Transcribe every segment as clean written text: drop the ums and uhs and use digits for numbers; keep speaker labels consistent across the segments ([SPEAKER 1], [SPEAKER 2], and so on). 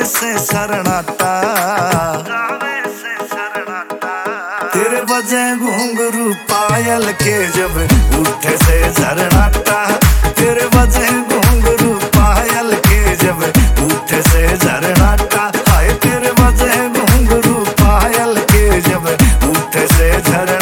[SPEAKER 1] से सरनाटा, तेरे बजे घुंघरू पायल के जब उठे से झरनाटा, तेरे बजे घुंघरू पायल के जब उठे से झरनाटा, हाय तेरे बजे घुंघरू पायल के जब उठे से झरनाटा।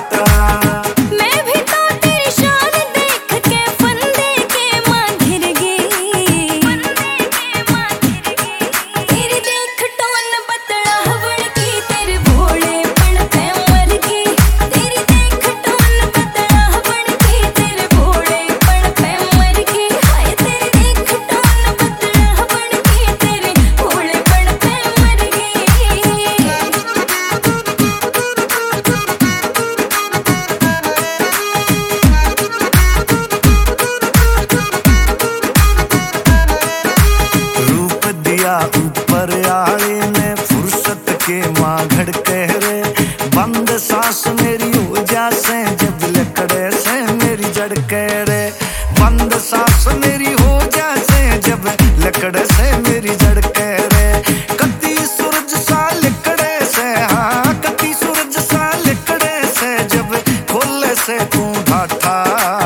[SPEAKER 1] ऊपर आले ने फुर्सत के माघड़ कह रे, बंद सांस मेरी हो जा से जब लकड़े से मेरी जड़ कह रे, बंद सांस मेरी हो जा से जब लकड़े से मेरी जड़ कह रे, कती सूरज सा लकड़े से, हाँ कती सूरज सा लकड़े से जब खोले से तू ढाठा,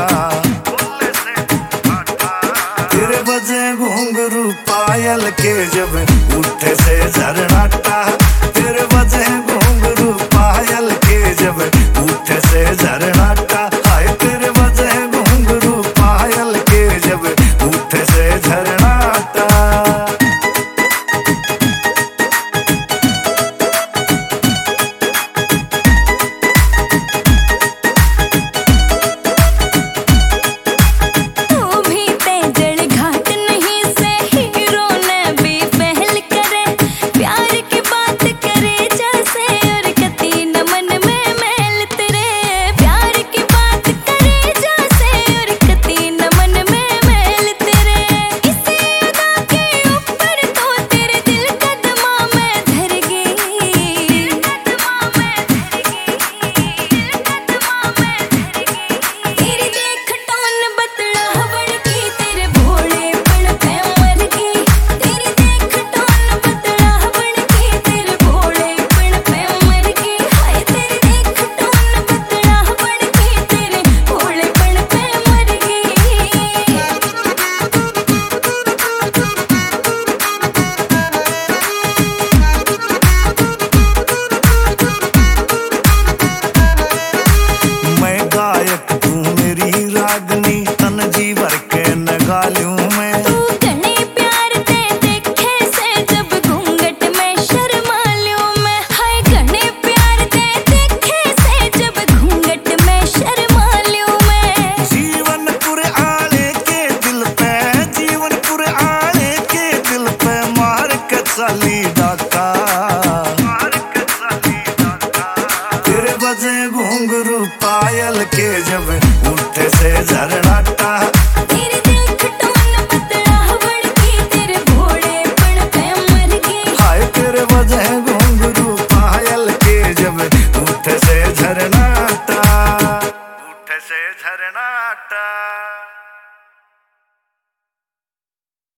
[SPEAKER 1] तेरे बजे घुंघरू पायल के जब उठे से झरनाटा, तेरे बजे घुंघरू पायल के जब उठे से झरनाटा, हाय तेरे बजे घुंघरू पायल के जब उठे से झरनाटा। साली डाक